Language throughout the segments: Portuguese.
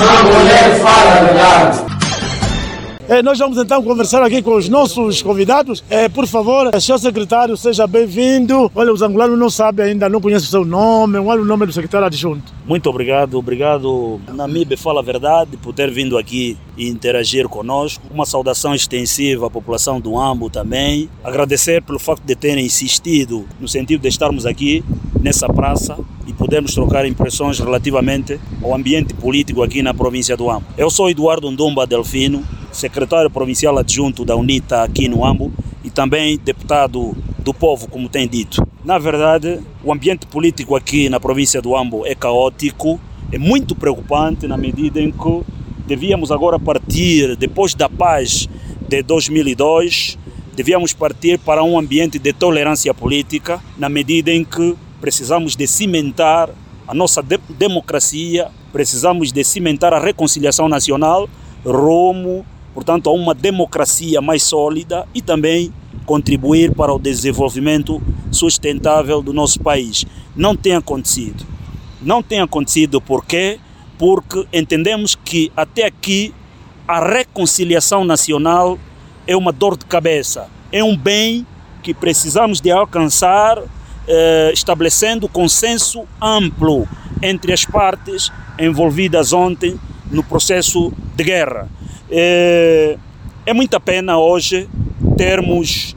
Uma mulher fala a verdade. Nós vamos então conversar aqui com os nossos convidados. Por favor, senhor secretário, seja bem-vindo. Olha, os angolanos não sabem ainda, não conhecem o seu nome. Olha o nome do secretário adjunto. Muito obrigado, Namibe Fala a Verdade, por ter vindo aqui e interagir conosco. Uma saudação extensiva à população do Huambo também. Agradecer pelo facto de terem insistido no sentido de estarmos aqui nessa praça e podermos trocar impressões relativamente ao ambiente político aqui na província do Huambo. Eu sou Eduardo Ndumba Delfino, secretário provincial adjunto da UNITA aqui no Huambo e também deputado do povo, como tem dito. Na verdade, o ambiente político aqui na província do Huambo é caótico, é muito preocupante na medida em que devíamos agora partir, depois da paz de 2002, devíamos partir para um ambiente de tolerância política, na medida em que precisamos de cimentar a nossa democracia, precisamos de cimentar a reconciliação nacional, rumo, portanto, a uma democracia mais sólida e também contribuir para o desenvolvimento sustentável do nosso país. Não tem acontecido. Não tem acontecido por quê? Porque entendemos que até aqui a reconciliação nacional é uma dor de cabeça, é um bem que precisamos de alcançar estabelecendo consenso amplo entre as partes envolvidas ontem no processo de guerra. É muita pena hoje termos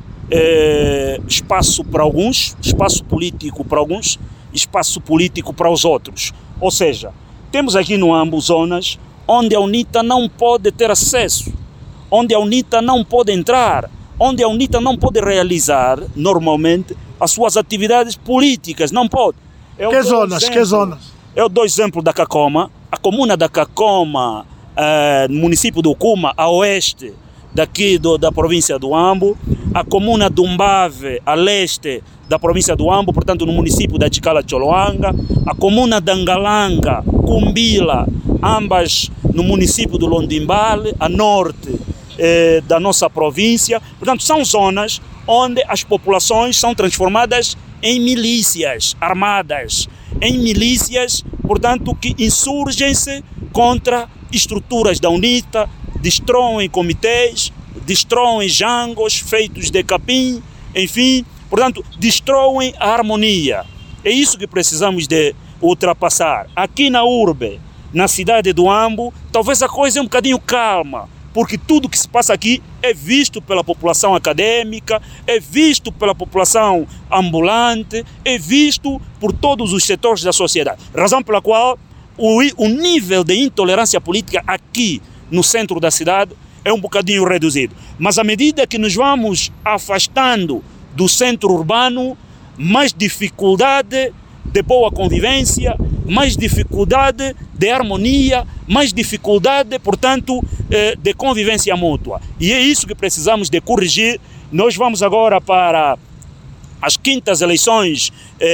espaço para alguns, espaço político para alguns, espaço político para os outros. Ou seja, temos aqui no Huambo zonas onde a UNITA não pode ter acesso, onde a UNITA não pode entrar, onde a UNITA não pode realizar normalmente as suas atividades políticas, não pode. Que zonas? Eu dou exemplo da Cacoma, a comuna da Cacoma, no município do Cuma, a oeste daqui da província do Huambo, a comuna do Umbave, a leste da província do Huambo, portanto no município da Chicala-Choloanga, a comuna da Ngalanga, Cumbila, ambas no município do Londimbale, a norte da nossa província. Portanto, são zonas onde as populações são transformadas em milícias armadas, em milícias, portanto, que insurgem-se contra estruturas da UNITA, destroem comitês, destroem jangos feitos de capim, enfim, portanto, destroem a harmonia. É isso que precisamos de ultrapassar. Aqui na urbe, na cidade do Huambo, talvez a coisa é um bocadinho calma, porque tudo que se passa aqui é visto pela população acadêmica, é visto pela população ambulante, é visto por todos os setores da sociedade. Razão pela qual o nível de intolerância política aqui no centro da cidade é um bocadinho reduzido. Mas à medida que nos vamos afastando do centro urbano, mais dificuldade de boa convivência, mais dificuldade de harmonia, mais dificuldade, portanto, de convivência mútua. E é isso que precisamos de corrigir. Nós vamos agora para as quintas eleições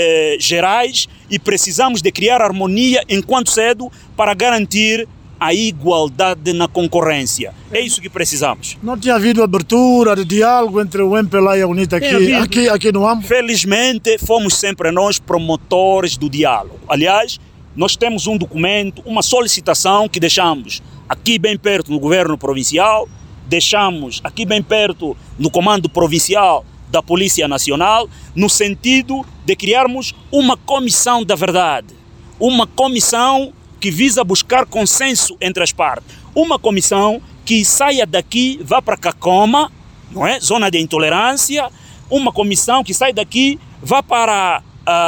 gerais e precisamos de criar harmonia enquanto cedo para garantir a igualdade na concorrência. É isso que precisamos. Não tinha havido abertura de diálogo entre o MPLA e a UNITA aqui no Huambo? Felizmente, fomos sempre nós promotores do diálogo. Aliás, nós temos um documento, uma solicitação que deixamos aqui bem perto no governo provincial, deixamos aqui bem perto no comando provincial da Polícia Nacional, no sentido de criarmos uma comissão da verdade, uma comissão que visa buscar consenso entre as partes, uma comissão que saia daqui, vá para Cacoma, não é? Zona de intolerância, uma comissão que sai daqui, vá para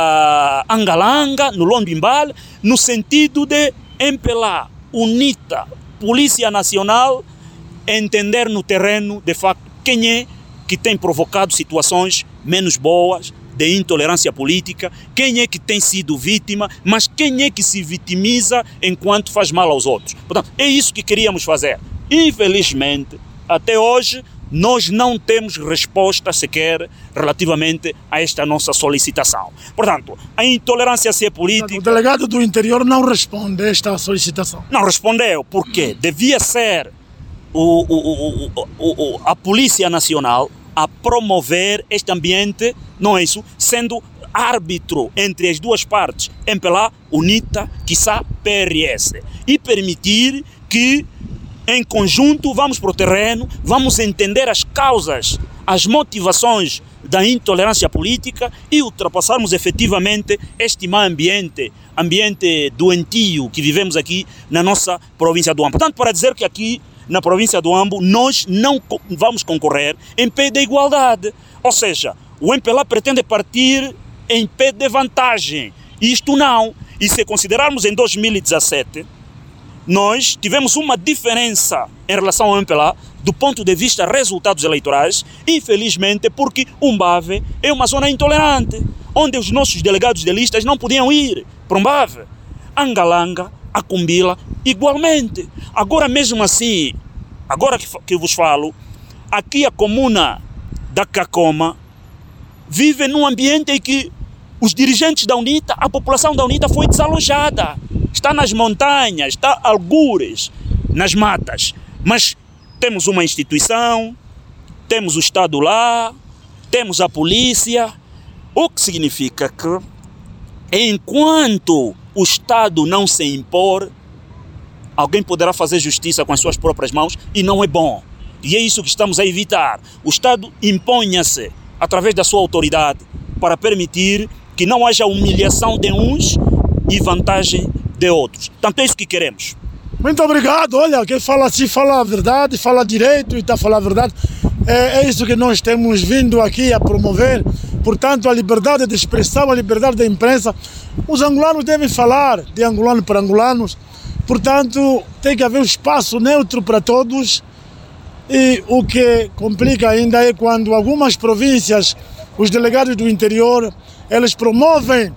Angalanga, no Londimbale, no sentido de MPLA, UNITA, Polícia Nacional, entender no terreno, de facto, quem é que tem provocado situações menos boas, de intolerância política, quem é que tem sido vítima, mas quem é que se vitimiza enquanto faz mal aos outros. Portanto, é isso que queríamos fazer. Infelizmente, até hoje, nós não temos resposta sequer relativamente a esta nossa solicitação. Portanto, a intolerância se é política... O delegado do interior não responde a esta solicitação. Não respondeu, porque devia ser a Polícia Nacional a promover este ambiente, não é isso, sendo árbitro entre as duas partes, MPLA, UNITA, quiçá PRS, e permitir que, em conjunto, vamos para o terreno, vamos entender as causas, as motivações da intolerância política e ultrapassarmos efetivamente este mau ambiente doentio que vivemos aqui na nossa província do Ambo. Portanto, para dizer que aqui na província do Ambo nós não vamos concorrer em pé de igualdade. Ou seja, o MPLA pretende partir em pé de vantagem. Isto não. E se considerarmos em 2017, nós tivemos uma diferença em relação ao MPLA do ponto de vista resultados eleitorais, infelizmente porque Umbave é uma zona intolerante, onde os nossos delegados de listas não podiam ir para Umbave. Angalanga, Akumbila, igualmente. Agora mesmo assim, agora que vos falo, aqui a comuna da Cacoma vive num ambiente em que os dirigentes da UNITA, a população da UNITA foi desalojada. Está nas montanhas, está algures, nas matas. Mas temos uma instituição, temos o Estado lá, temos a polícia, o que significa que, enquanto o Estado não se impor, alguém poderá fazer justiça com as suas próprias mãos e não é bom. E é isso que estamos a evitar. O Estado imponha-se através da sua autoridade para permitir que não haja humilhação de uns e vantagem de outros. Tanto é isso que queremos. Muito obrigado. Olha, quem fala assim fala a verdade, fala direito e está a falar a verdade. É isso que nós temos vindo aqui a promover. Portanto, a liberdade de expressão, a liberdade da imprensa. Os angolanos devem falar de angolano para angolanos. Portanto, tem que haver um espaço neutro para todos. E o que complica ainda é quando algumas províncias, os delegados do interior, eles promovem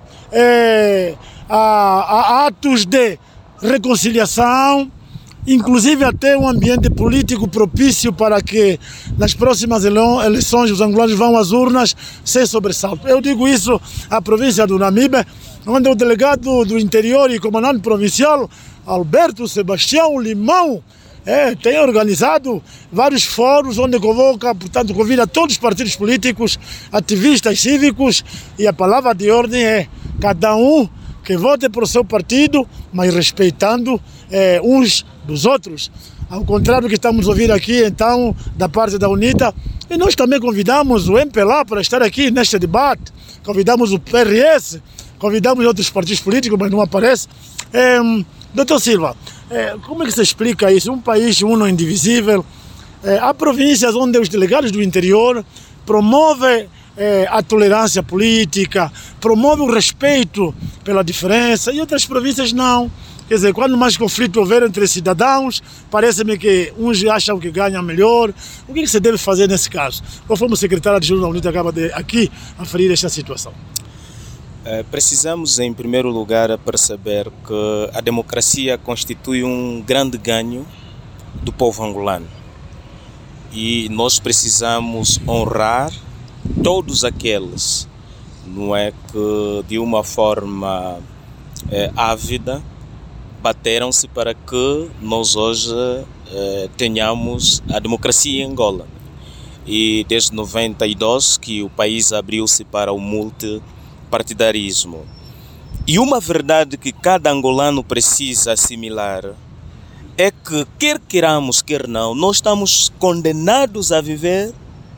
atos de reconciliação, inclusive até um ambiente político propício para que nas próximas eleições os angolanos vão às urnas sem sobressalto. Eu digo isso à província do Namibe, onde o delegado do interior e comandante provincial, Alberto Sebastião Limão, tem organizado vários fóruns onde convida todos os partidos políticos, ativistas cívicos, e a palavra de ordem é cada um que vote por seu partido, mas respeitando uns dos outros. Ao contrário do que estamos a ouvir aqui, então, da parte da UNITA. E nós também convidamos o MPLA para estar aqui neste debate, convidamos o PRS, convidamos outros partidos políticos, mas não aparece. Doutor Silva, como é que se explica isso? Um país uno indivisível. Há províncias onde os delegados do interior promovem a tolerância política, promove o respeito pela diferença, e outras províncias não. Quer dizer, quando mais conflito houver entre cidadãos, parece-me que uns acham que ganham melhor. O que se deve fazer nesse caso? Conforme o secretário de da UNITA acaba de aqui aferir esta situação. Precisamos, em primeiro lugar, perceber que a democracia constitui um grande ganho do povo angolano. E nós precisamos honrar todos aqueles, não é, que de uma forma ávida bateram-se para que nós hoje tenhamos a democracia em Angola. E desde 92 que o país abriu-se para o multipartidarismo. E uma verdade que cada angolano precisa assimilar é que, quer queiramos, quer não, nós estamos condenados a viver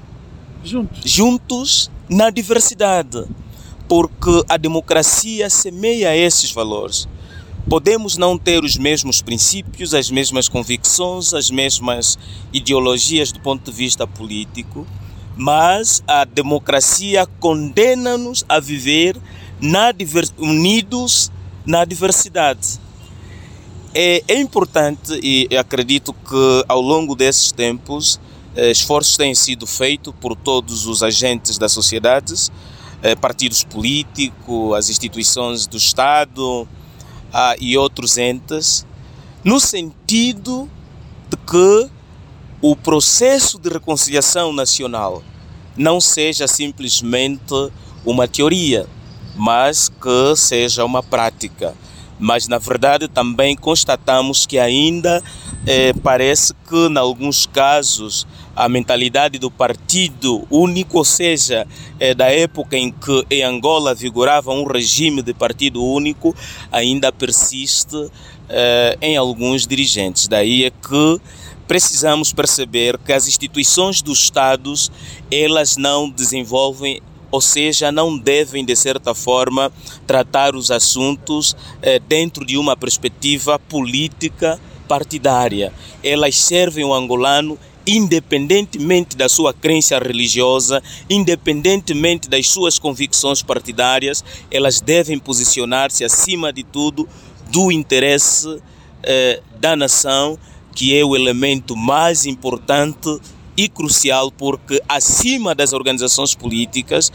juntos na diversidade, porque a democracia semeia esses valores. Podemos não ter os mesmos princípios, as mesmas convicções, as mesmas ideologias do ponto de vista político, mas a democracia condena-nos a viver unidos na diversidade. É importante, e acredito que ao longo desses tempos esforços têm sido feitos por todos os agentes da sociedade, partidos políticos, as instituições do Estado e outros entes, no sentido de que o processo de reconciliação nacional não seja simplesmente uma teoria, mas que seja uma prática. Mas, na verdade, também constatamos que ainda parece que, em alguns casos, a mentalidade do partido único, ou seja, da época em que em Angola vigorava um regime de partido único, ainda persiste em alguns dirigentes. Daí é que precisamos perceber que as instituições dos Estados, elas não desenvolvem, ou seja, não devem, de certa forma, tratar os assuntos dentro de uma perspectiva política partidária. Elas servem o angolano independentemente da sua crença religiosa, independentemente das suas convicções partidárias, elas devem posicionar-se acima de tudo do interesse da nação, que é o elemento mais importante e crucial, porque acima das organizações políticas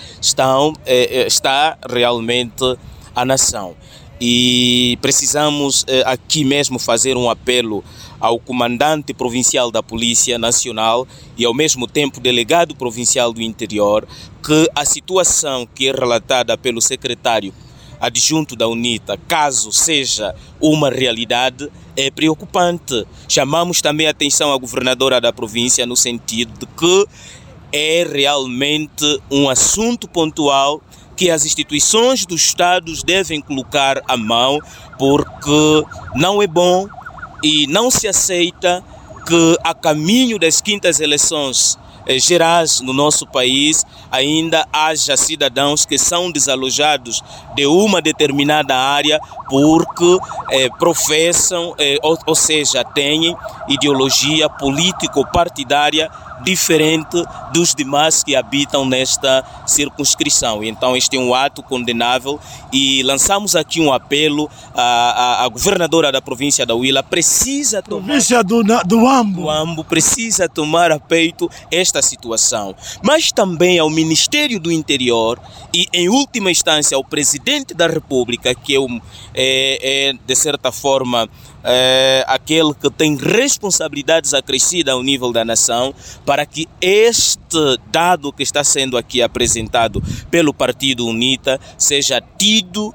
está realmente a nação. E precisamos aqui mesmo fazer um apelo ao comandante provincial da Polícia Nacional e ao mesmo tempo delegado provincial do Interior, que a situação que é relatada pelo secretário adjunto da UNITA, caso seja uma realidade, é preocupante. Chamamos também a atenção à governadora da província no sentido de que é realmente um assunto pontual que as instituições dos Estados devem colocar à mão, porque não é bom e não se aceita que a caminho das quintas eleições gerais no nosso país ainda haja cidadãos que são desalojados de uma determinada área porque professam, ou seja, têm ideologia político-partidária diferente dos demais que habitam nesta circunscrição. Então este é um ato condenável e lançamos aqui um apelo à governadora da província da Huila, precisa tomar... Província do Ambo. O Ambo precisa tomar a peito esta situação, mas também ao Ministério do Interior e, em última instância, ao Presidente da República, que é de certa forma, aquele que tem responsabilidades acrescidas ao nível da nação, para que este dado que está sendo aqui apresentado pelo Partido UNITA seja tido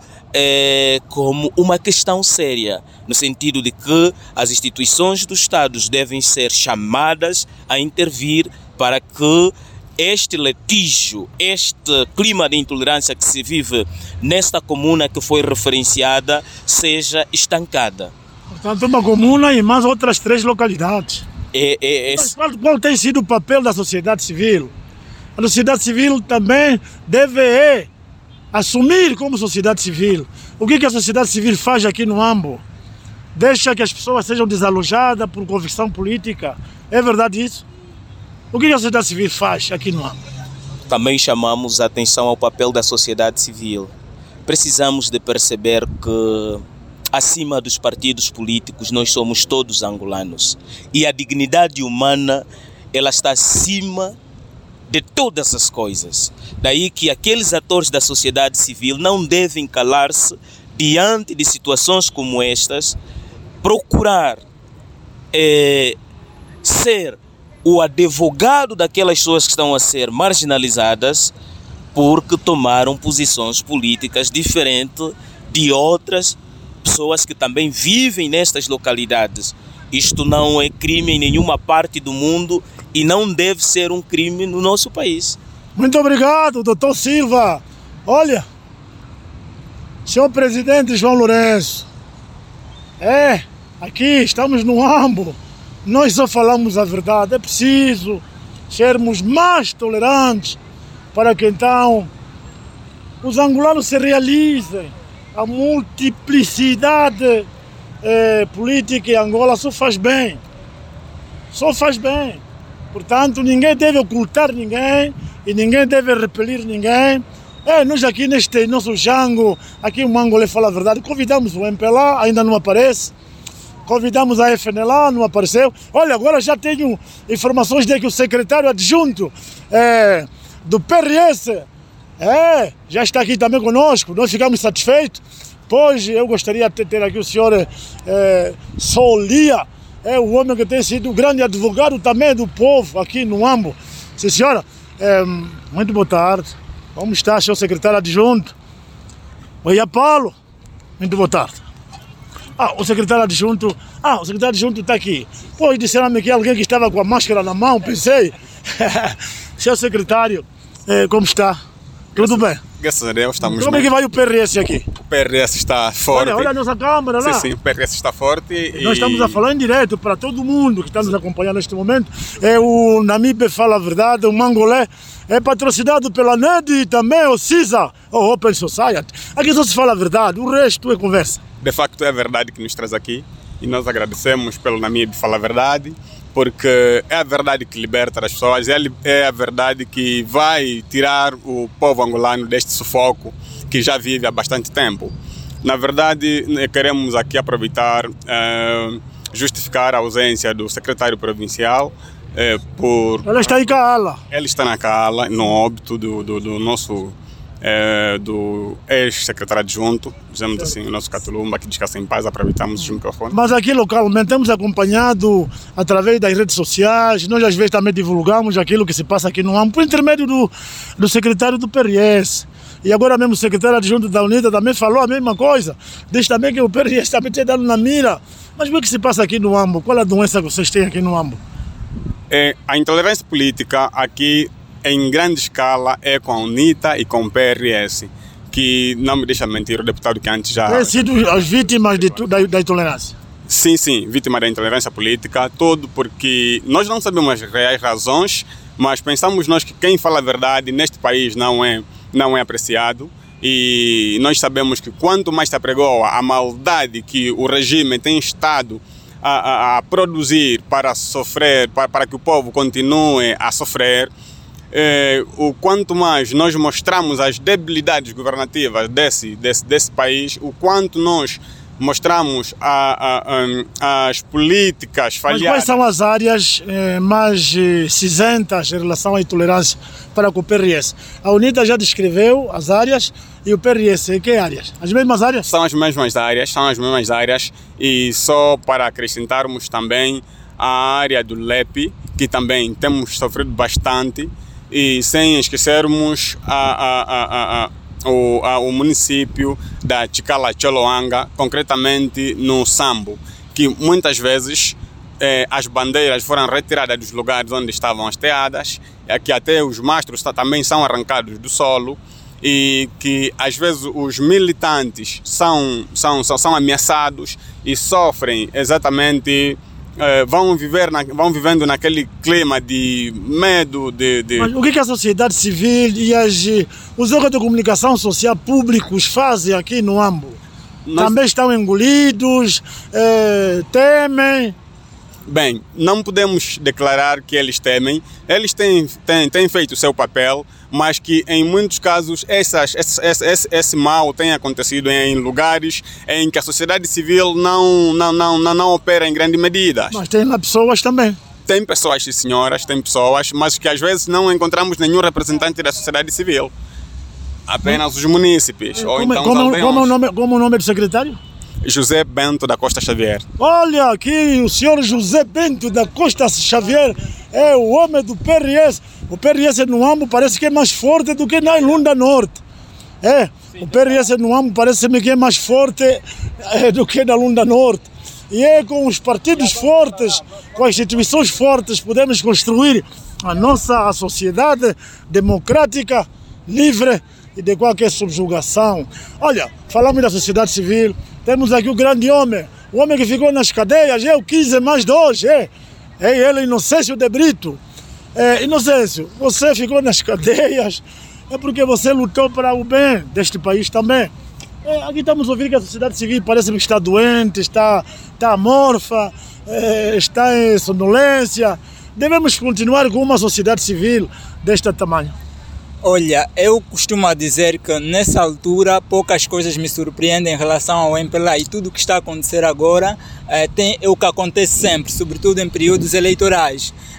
como uma questão séria, no sentido de que as instituições dos Estados devem ser chamadas a intervir para que este litígio, este clima de intolerância que se vive nesta comuna que foi referenciada, seja estancada. Portanto, uma comuna e mais outras 3 localidades. Mas qual tem sido o papel da sociedade civil? A sociedade civil também deve assumir como sociedade civil. O que a sociedade civil faz aqui no Ambo? Deixa que as pessoas sejam desalojadas por convicção política. É verdade isso? O que a sociedade civil faz aqui no Ambo? Também chamamos a atenção ao papel da sociedade civil. Precisamos de perceber que acima dos partidos políticos nós somos todos angolanos. E a dignidade humana, ela está acima de todas as coisas. Daí que aqueles atores da sociedade civil não devem calar-se diante de situações como estas, procurar ser o advogado daquelas pessoas que estão a ser marginalizadas porque tomaram posições políticas diferentes de outras pessoas que também vivem nestas localidades. Isto não é crime em nenhuma parte do mundo e não deve ser um crime no nosso país. Muito obrigado, doutor Silva. Olha, senhor presidente João Lourenço, aqui estamos no Ambo, nós só falamos a verdade. É preciso sermos mais tolerantes para que então os angolanos se realizem. A multiplicidade política em Angola só faz bem. Só faz bem. Portanto, ninguém deve ocultar ninguém e ninguém deve repelir ninguém. Nós aqui neste nosso jango, aqui o Mangolé fala a verdade, convidamos o MPLA, ainda não aparece. Convidamos a FNLA, não apareceu. Olha, agora já tenho informações de que o secretário adjunto do PRS já está aqui também conosco. Nós ficamos satisfeitos. Pois eu gostaria de ter aqui o senhor Solia, o homem que tem sido o grande advogado também do povo aqui no Ambo. Sim, senhora, muito boa tarde. Como está, senhor secretário adjunto? Oi, Paulo. Muito boa tarde. O secretário adjunto está aqui. Pois disseram-me que alguém que estava com a máscara na mão, pensei. Seu secretário, como está? Tudo bem? Graças a Deus estamos Como bem. é que vai o PRS aqui? O PRS está forte. Olha a nossa câmera lá. Sim, o PRS está forte. Nós estamos a falar em direto para todo mundo que está nos acompanhando neste momento. O Namibe Fala a Verdade, o Mangolé, é patrocinado pela NED e também o CISA, o Open Society. Aqui só se fala a verdade, o resto é conversa. De facto, é a verdade que nos traz aqui e nós agradecemos pelo Namibe Fala a Verdade, porque é a verdade que liberta as pessoas, é a verdade que vai tirar o povo angolano deste sufoco que já vive há bastante tempo. Na verdade, queremos aqui aproveitar, justificar a ausência do secretário provincial. Ela está em Kaala. Ele está na Kaala, no óbito do nosso do ex-secretário adjunto, dizemos assim, o nosso Catulumba, que descansa em paz, aproveitamos os microfones. Mas aqui localmente temos acompanhado através das redes sociais, nós às vezes também divulgamos aquilo que se passa aqui no âmbito, por intermédio do secretário do PRS. E agora mesmo o secretário adjunto da UNITA também falou a mesma coisa, diz também que o PRS também tem dado na mira. Mas o que se passa aqui no Ambo? Qual é a doença que vocês têm aqui no Ambo? A intolerância política aqui em grande escala é com a UNITA e com o PRS, que não me deixa mentir, o deputado que antes já... Tem sido as vítimas da intolerância? Sim, vítima da intolerância política, tudo porque nós não sabemos as reais razões, mas pensamos nós que quem fala a verdade neste país não é apreciado, e nós sabemos que quanto mais se apregoa a maldade que o regime tem estado a produzir para sofrer, para que o povo continue a sofrer, o quanto mais nós mostramos as debilidades governativas desse país, o quanto nós mostramos as políticas falhadas. Mas quais são as áreas mais cinzentas em relação à intolerância para com o PRS? A UNITA já descreveu as áreas e o PRS, em que áreas? As mesmas áreas? São as mesmas áreas, e só para acrescentarmos também a área do LEP, que também temos sofrido bastante, e sem esquecermos o município da Chicala-Choloanga, concretamente no Sambo, que muitas vezes as bandeiras foram retiradas dos lugares onde estavam hasteadas, que até os mastros também são arrancados do solo, e que às vezes os militantes são ameaçados e sofrem exatamente... vão vivendo naquele clima de medo. Mas o que a sociedade civil e os órgãos de comunicação social públicos fazem aqui no Ambo? Também estão engolidos, temem? Bem, não podemos declarar que eles temem. Eles têm feito o seu papel, mas que em muitos casos esse mal tem acontecido em lugares em que a sociedade civil não opera em grande medida. Mas tem lá pessoas também. Tem pessoas, sim, senhoras, tem pessoas, mas que às vezes não encontramos nenhum representante da sociedade civil. Apenas os munícipes. Como o nome do secretário? José Bento da Costa Xavier. Olha aqui, o senhor José Bento da Costa Xavier é o homem do PRS. O PRS no Ambo parece que é mais forte do que na Lunda Norte. O PRS no Ambo parece-me que é mais forte do que na Lunda Norte. E é com os partidos fortes, com as instituições fortes, podemos construir a nossa sociedade democrática, livre e de qualquer subjugação. Olha, falamos da sociedade civil, temos aqui o grande homem, o homem que ficou nas cadeias, o 15+2, é ele, Inocêncio de Brito. Inocêncio, você ficou nas cadeias, é porque você lutou para o bem deste país também. Aqui estamos ouvindo que a sociedade civil parece que está doente, está amorfa, está em sonolência. Devemos continuar com uma sociedade civil deste tamanho. Olha, eu costumo dizer que nessa altura poucas coisas me surpreendem em relação ao MPLA, e tudo o que está a acontecer agora é o que acontece sempre, sobretudo em períodos eleitorais.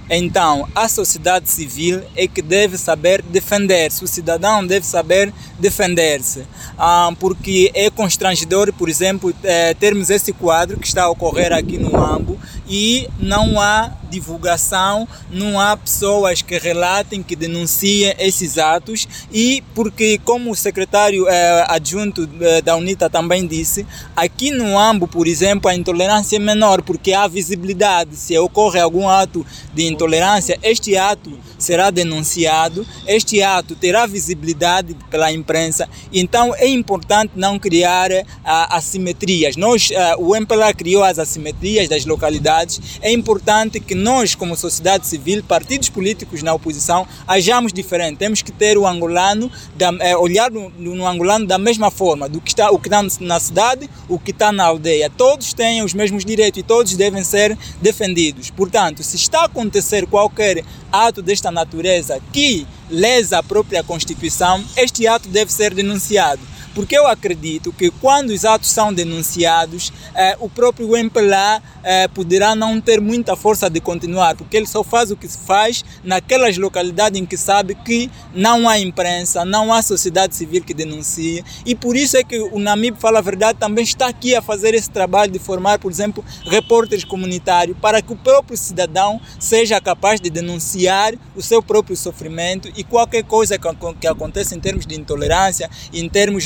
Então, a sociedade civil é que deve saber defender-se, o cidadão deve saber defender-se, porque é constrangedor, por exemplo, termos esse quadro que está a ocorrer aqui no Ambo e não há divulgação, não há pessoas que relatem, que denunciem esses atos, e porque, como o secretário adjunto da UNITA também disse, aqui no Ambo, por exemplo, a intolerância é menor porque há visibilidade. Se ocorre algum ato de intolerância, este ato será denunciado, este ato terá visibilidade pela imprensa, então é importante não criar assimetrias. O MPLA criou as assimetrias das localidades, é importante que nós, como sociedade civil, partidos políticos na oposição, hajamos diferente. Temos que ter o angolano, olhar no angolano da mesma forma, o que está na cidade, o que está na aldeia. Todos têm os mesmos direitos e todos devem ser defendidos. Portanto, se está a acontecer qualquer ato desta natureza que lesa a própria Constituição, este ato deve ser denunciado. Porque eu acredito que quando os atos são denunciados, o próprio MPLA poderá não ter muita força de continuar, porque ele só faz o que se faz naquelas localidades em que sabe que não há imprensa, não há sociedade civil que denuncie, e por isso é que o NAMIB Fala a Verdade também está aqui a fazer esse trabalho de formar, por exemplo, repórteres comunitários, para que o próprio cidadão seja capaz de denunciar o seu próprio sofrimento e qualquer coisa que aconteça em termos de intolerância, em termos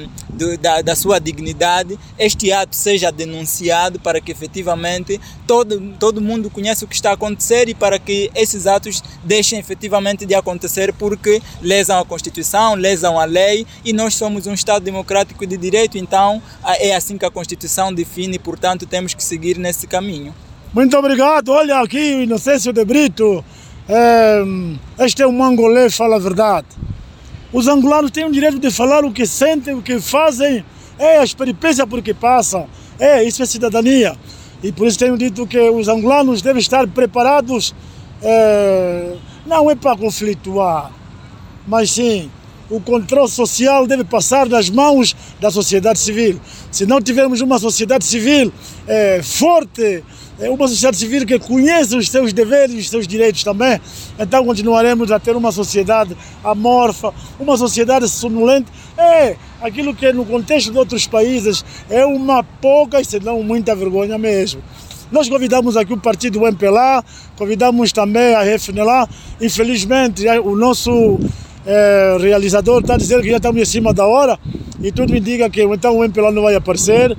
da sua dignidade, este ato seja denunciado para que efetivamente todo mundo conheça o que está a acontecer e para que esses atos deixem efetivamente de acontecer, porque lesam a Constituição, lesam a lei, e nós somos um Estado democrático de direito, então é assim que a Constituição define, e portanto temos que seguir nesse caminho. Muito obrigado. Olha aqui o Inocêncio de Brito, este é um angolê, fala a verdade. Os angolanos têm o direito de falar o que sentem, o que fazem, as peripécias por que passam. Isso é cidadania. E por isso tenho dito que os angolanos devem estar preparados, não é para conflituar, mas sim, o controle social deve passar das mãos da sociedade civil. Se não tivermos uma sociedade civil forte, uma sociedade civil que conhece os seus deveres e os seus direitos também, então continuaremos a ter uma sociedade amorfa, uma sociedade sonolenta. Aquilo que no contexto de outros países é uma pouca, e se não muita vergonha mesmo. Nós convidamos aqui o partido MPLA, convidamos também a FNLA. Infelizmente, o nosso realizador está dizendo que já estamos em cima da hora, e tudo indica que então o MPLA não vai aparecer,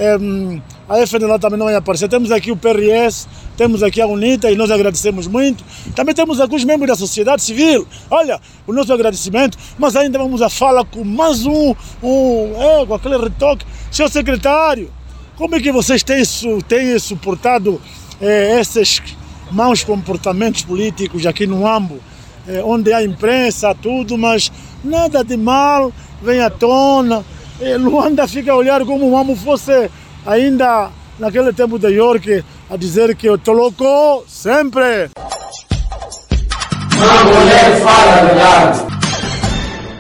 a FNLA também não vai aparecer. Temos aqui o PRS, temos aqui a UNITA, e nós agradecemos muito. Também temos aqui os membros da sociedade civil. Olha, o nosso agradecimento, mas ainda vamos a falar com mais com aquele retoque. Senhor secretário, como é que vocês têm suportado esses maus comportamentos políticos aqui no Ambo, onde há imprensa, tudo, mas nada de mal vem à tona? Luanda fica a olhar como o Ambo fosse ainda naquele tempo de York, a dizer que eu tô louco sempre. Uma mulher fala a verdade.